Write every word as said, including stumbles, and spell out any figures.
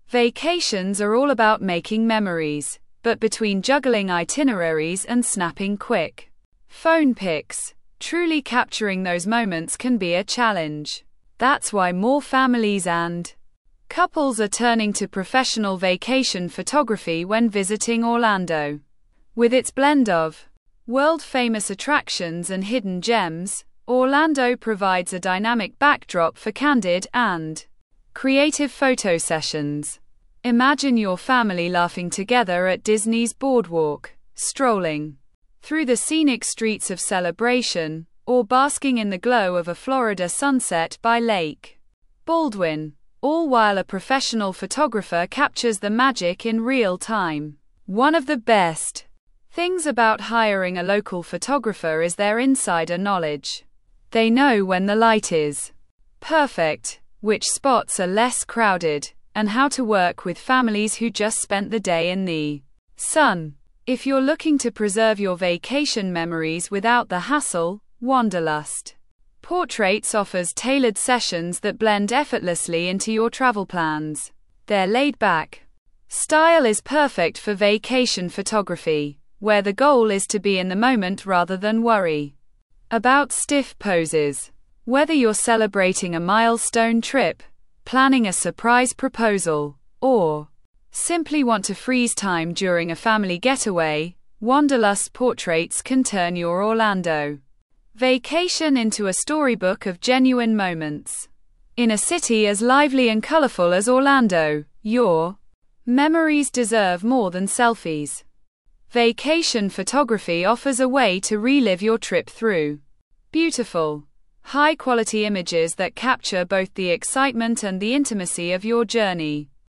Vacations are all about making memories, but between juggling itineraries and snapping quick phone pics, truly capturing those moments can be a challenge. That's why more families and couples are turning to professional vacation photography when visiting Orlando. With its blend of world-famous attractions and hidden gems, Orlando provides a dynamic backdrop for candid and creative photo sessions. Imagine your family laughing together at Disney's boardwalk, strolling through the scenic streets of Celebration, or basking in the glow of a Florida sunset by Lake Baldwin, all while a professional photographer captures the magic in real time. One of the best things about hiring a local photographer is their insider knowledge. They know when the light is perfect, which spots are less crowded, and how to work with families who just spent the day in the sun. If you're looking to preserve your vacation memories without the hassle, Wanderlust Portraits offers tailored sessions that blend effortlessly into your travel plans. Their laid-back style is perfect for vacation photography, where the goal is to be in the moment rather than worry about stiff poses. Whether you're celebrating a milestone trip, planning a surprise proposal, or simply want to freeze time during a family getaway, Wanderlust Portraits can turn your Orlando vacation into a storybook of genuine moments. In a city as lively and colorful as Orlando, your memories deserve more than selfies. Vacation photography offers a way to relive your trip through beautiful, high-quality images that capture both the excitement and the intimacy of your journey.